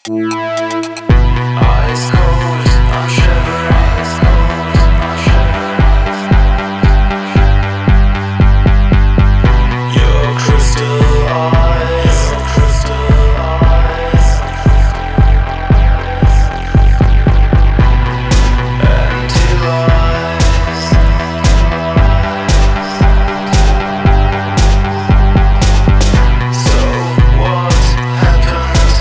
Ice cold, I'm shivering. Your crystal eyes, empty lies. So what happened?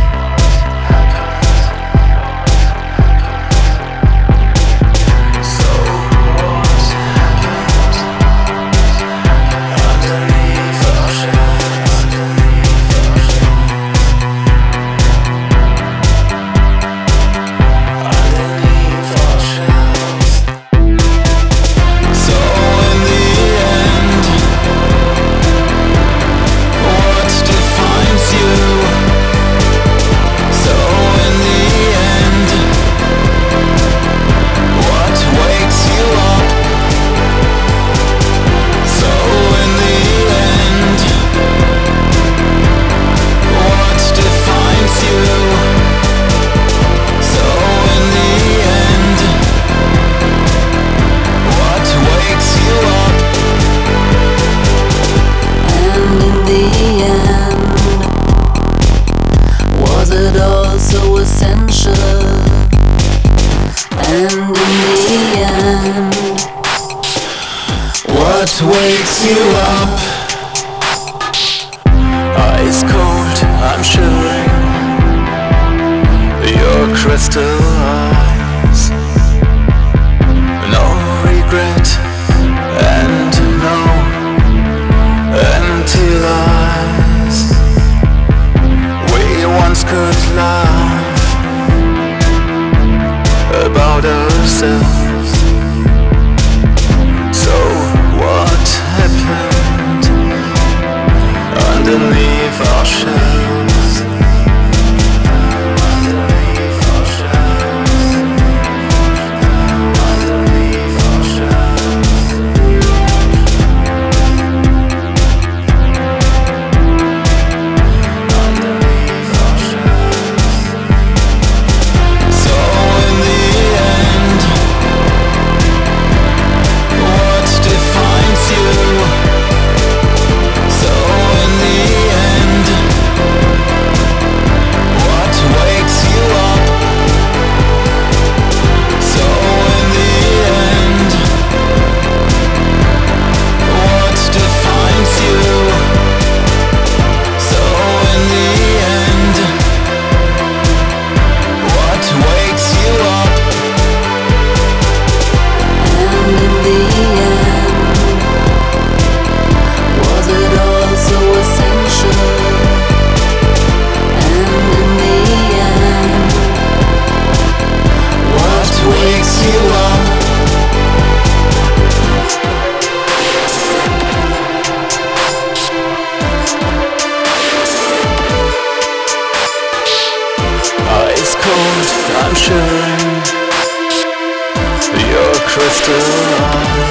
So what happened? Underneath our shells, underneath our shells. So in the end, what defines you? So in the end, what wakes you up? So in the end, what defines you? So in the end, what wakes you up? And in the end, was it all so essential? And in the end, What wakes you up? Ice cold, I'm shivering. Your crystal eyes, no regret and no empty lies. We once could laugh about ourselves. So what happened underneath our shells? Underneath our shells. Underneath our shells. Underneath our shells. So in the end, what defines you? So in the end, what wakes you up? So in the end, what defines you? So in the end, what wakes you up? and in the end, was it all so essential? And in the end, What wakes you up? Ice cold, I'm shivering. Your crystal eyes.